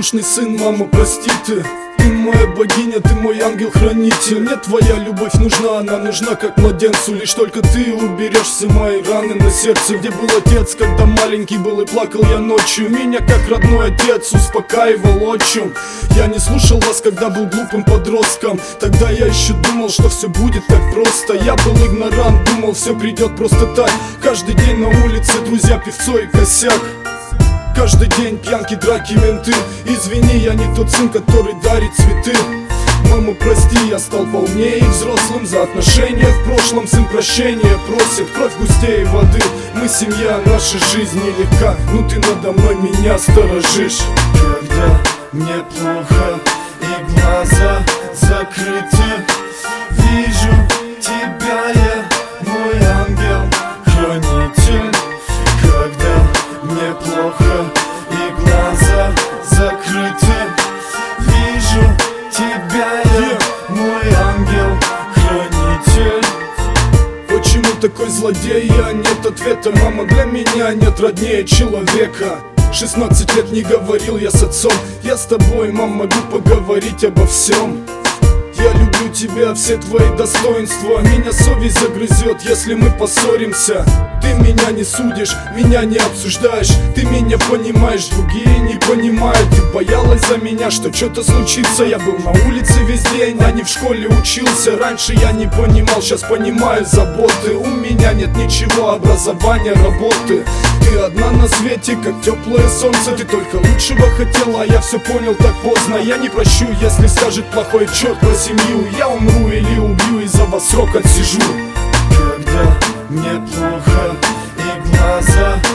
непослушный сын, мама, прости ты. Ты моя богиня, ты мой ангел-хранитель. Мне твоя любовь нужна, она нужна как младенцу. Лишь только ты уберешь все мои раны на сердце. Где был отец, когда маленький был и плакал я ночью? Меня как родной отец успокаивал отчим. Я не слушал вас, когда был глупым подростком. Тогда я еще думал, что все будет так просто. Я был игнорант, думал, все придет просто так. Каждый день на улице друзья, певцо и косяк. Каждый день пьянки, драки, менты. Извини, я не тот сын, который дарит цветы. Мама, прости, я стал полнее и взрослым. За отношения в прошлом сын прощения просит. Кровь густее воды, мы семья, наша жизнь нелегка. Ну ты надо мной меня сторожишь. Когда мне плохо и глаза закрыты, вижу тебя я, мой ангел-хранитель. Когда мне плохо и глаза закрыты, вижу тебя я, мой ангел-хранитель. Почему такой злодей? Я нет ответа. Мама, для меня нет роднее человека. 16 лет не говорил я с отцом. Я с тобой, мам, могу поговорить обо всем. Я люблю тебя, все твои достоинства. Меня совесть загрызет, если мы поссоримся. Ты меня не судишь, меня не обсуждаешь. Ты меня понимаешь, другие не понимают. Ты боялась за меня, что что-то случится. Я был на улице весь день, а не в школе учился. Раньше я не понимал, сейчас понимаю заботы. У меня нет ничего, образования, работы. Ты одна на свете, как теплое солнце. Ты только лучшего хотела, а я все понял так поздно. Я не прощу, если скажет плохой черт про семью. Я умру или убью, и за вас срок отсижу. Когда мне плохо и глаза